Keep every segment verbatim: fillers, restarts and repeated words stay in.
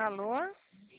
Alô?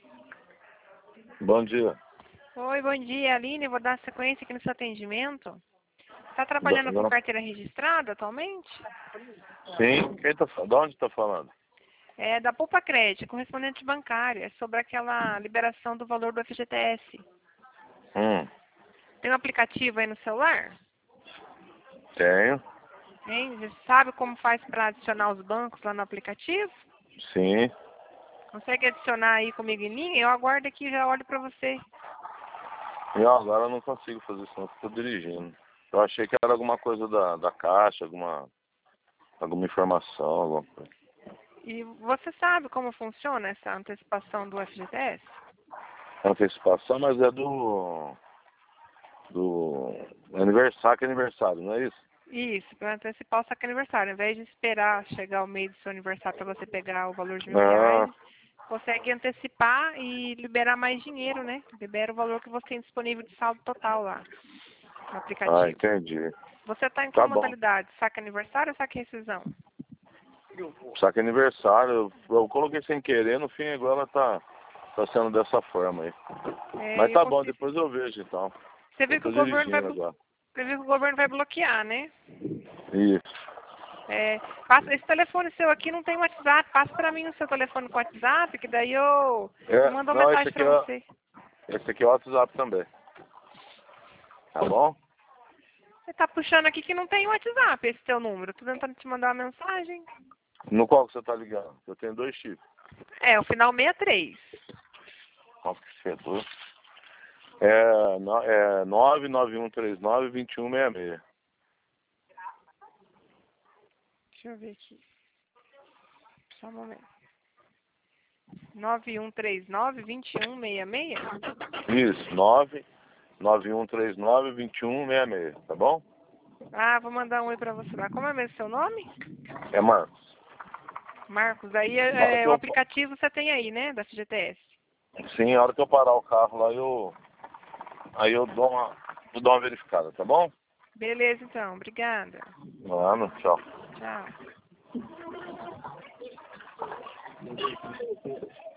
Bom dia. Oi, bom dia, Aline. Eu vou dar sequência aqui no seu atendimento. Está trabalhando Não. com carteira registrada atualmente? Sim, quem tá falando? De onde está falando? É da Poupa Crédito, correspondente bancária, é sobre aquela liberação do valor do F G T S. Hum, Tem um aplicativo aí no celular? tenho. Hein? Você sabe como faz para adicionar os bancos lá no aplicativo? Sim. Consegue adicionar aí comigo em linha? Eu aguardo aqui e já olho para você. Eu agora não consigo fazer isso, não, estou dirigindo. Eu achei que era alguma coisa da, da caixa, alguma, alguma informação, alguma coisa. E você sabe como funciona essa antecipação do F G T S? Antecipação, mas é do. Do aniversário, que é aniversário, não é isso? Isso, para antecipar o saque aniversário. Ao invés de esperar chegar o mês do seu aniversário para você pegar o valor de mil Ah, reais, consegue antecipar e liberar mais dinheiro, né? Libera o valor que você tem disponível de saldo total lá no ah, aplicativo. entendi. Você está em Tá qual bom. modalidade? Saque aniversário ou saque rescisão? Só que é aniversário, eu, eu coloquei sem querer, no fim agora tá, tá sendo dessa forma aí. É, Mas eu tá bom, consigo. depois eu vejo então. Você Eu viu que tô o governo vai, dirigindo blo- agora. você viu que o governo vai bloquear, né? Isso. É, passa, esse telefone seu aqui não tem WhatsApp. Passa para mim o seu telefone com WhatsApp, que daí eu, eu É, mando uma não, esse mensagem aqui para é, você. esse aqui é o WhatsApp também. Tá bom? Você tá puxando aqui que não tem WhatsApp esse teu número. Tô tentando te mandar uma mensagem. No qual que você tá ligando? Eu tenho dois chips. É, o final sessenta e três. Nossa, que fedor. É, no, é nove nove um três nove, dois um seis seis. Deixa eu ver aqui. Só um momento. nove um três nove, dois um seis seis? Isso, nove nove um três nove, dois um seis seis. Tá bom? Ah, vou mandar um oi pra você lá. Como é mesmo seu nome? É Marcos. Marcos. Aí Na hora é, que é, o eu, aplicativo você tem aí, né? Da F G T S. sim, na hora que eu parar o carro lá, eu, aí eu dou uma, eu dou uma verificada, tá bom? Beleza, então. Obrigada. Mano, tchau. Tchau.